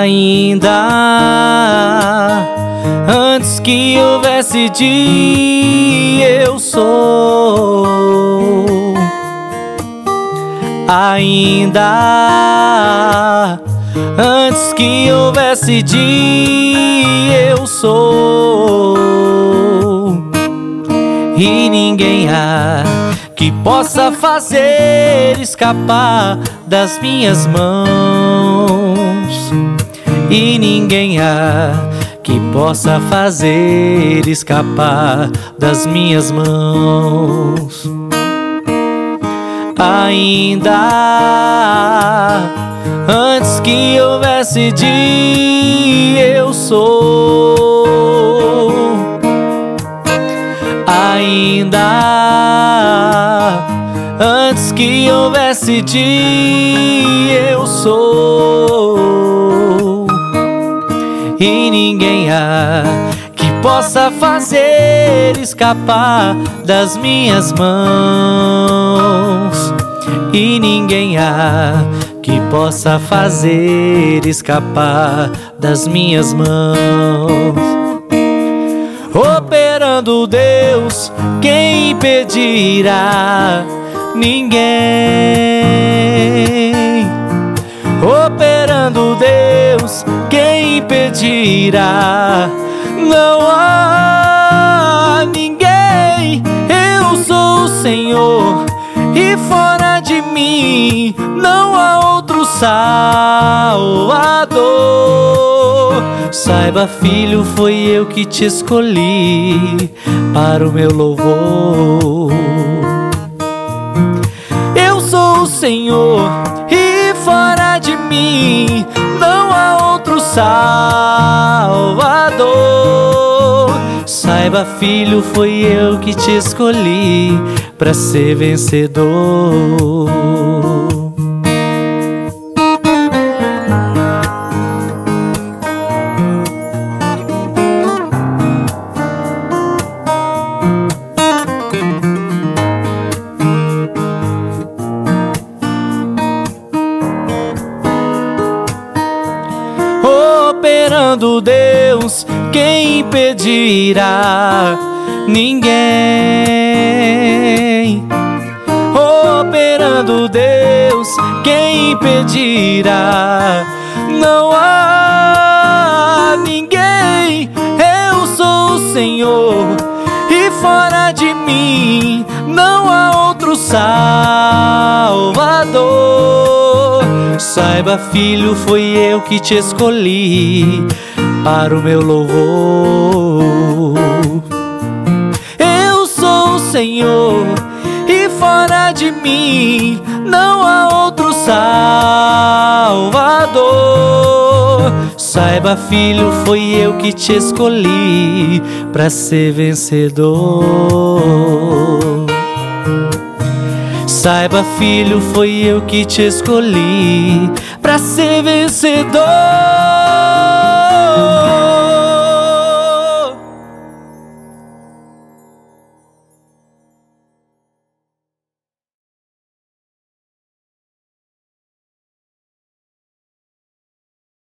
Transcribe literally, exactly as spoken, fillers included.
Ainda antes que houvesse dia, eu sou. Ainda antes que houvesse dia, eu sou. E ninguém há que possa fazer escapar das minhas mãos. E ninguém há que possa fazer escapar das minhas mãos. Ainda antes que houvesse dia, eu sou. Ainda antes que houvesse dia, eu sou. E ninguém há que possa fazer escapar das minhas mãos. E ninguém há que possa fazer escapar das minhas mãos. Operando Deus, quem impedirá? Ninguém. Operando Deus, quem impedirá? Não há ninguém. Eu sou o Senhor e fora de mim não há outro Salvador. Saiba, filho, foi eu que te escolhi para o meu louvor. Eu sou o Senhor e fora de mim não há outro Salvador. Saiba, filho, foi eu que te escolhi para ser vencedor. Operando Deus, quem impedirá? Ninguém. Operando Deus, quem impedirá? Não há ninguém. Eu sou o Senhor e fora de mim não há outro Salvador. Saiba, filho, foi eu que te escolhi para o meu louvor. Eu sou o Senhor e fora de mim não há outro Salvador. Saiba, filho, foi eu que te escolhi para ser vencedor. Saiba, filho, foi eu que te escolhi para ser vencedor.